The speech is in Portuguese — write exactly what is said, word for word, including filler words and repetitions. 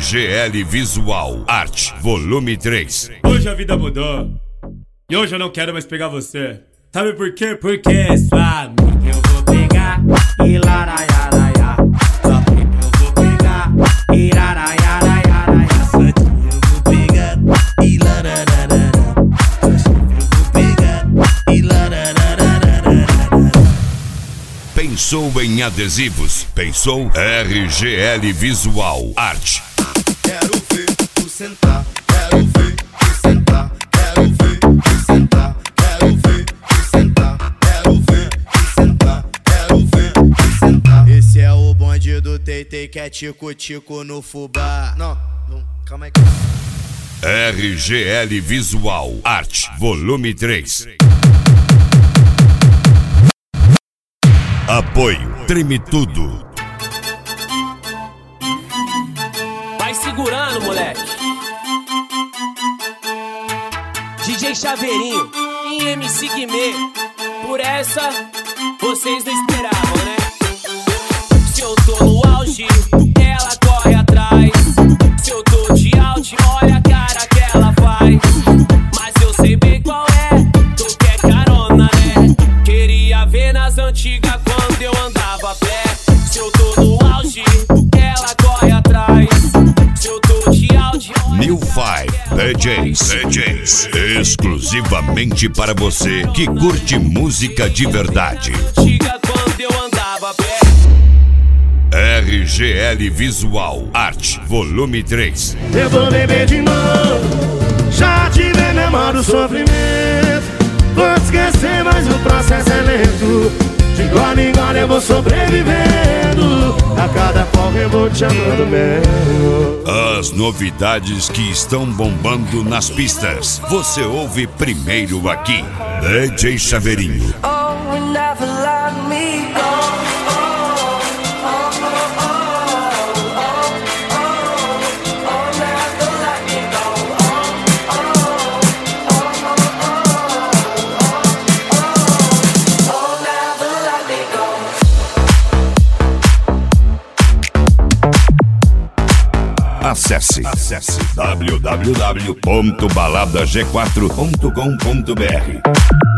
G L Visual Art, volume três. Hoje a vida mudou e hoje eu não quero mais pegar você. Sabe por quê? Porque é sua amiga eu vou pegar e laraiaraiá. Só que eu vou pegar e laraiaraiá. Só que eu vou pegar e larararará. Só que eu vou pegar e larararará. Pensou em adesivos? Pensou R G L Visual Art. Quero ver tu sentar, quero ver tu sentar, quero ver tu sentar, quero ver tu sentar, quero ver tu sentar, quero ver tu sentar. Esse é o bonde do Teitei que é tico-tico no fubá. Não, não, calma aí. R G L Visual Art, volume três. Apoio Treme Tudo. Vai segurando, moleque. D J Chaveirinho e M C Guimê. Por essa, vocês não esperavam, né? Se eu tô no auge, ela corre atrás. Se eu tô de out, olha a cara que ela faz. Mas eu sei bem qual é, tu quer carona, né? Queria ver nas antigas quando eu andava a pé. Se eu tô no auge, ela corre atrás. Se eu tô de out, New Five D Js, D Js exclusivamente para você que curte música de verdade. antiga quando eu andava a pé. R G L Visual Art, volume três. Eu vou beber de novo, já tive memória do sofrimento. Vou te esquecer, mas o processo é lento. De gole em gole eu vou sobrevivendo. A cada folga eu vou te amando mesmo. As novidades que estão bombando nas pistas, você ouve primeiro aqui. D J Chaveirinho. Oh, will never let me go. Acesse, acesse w w w ponto balada g quatro ponto com ponto b r.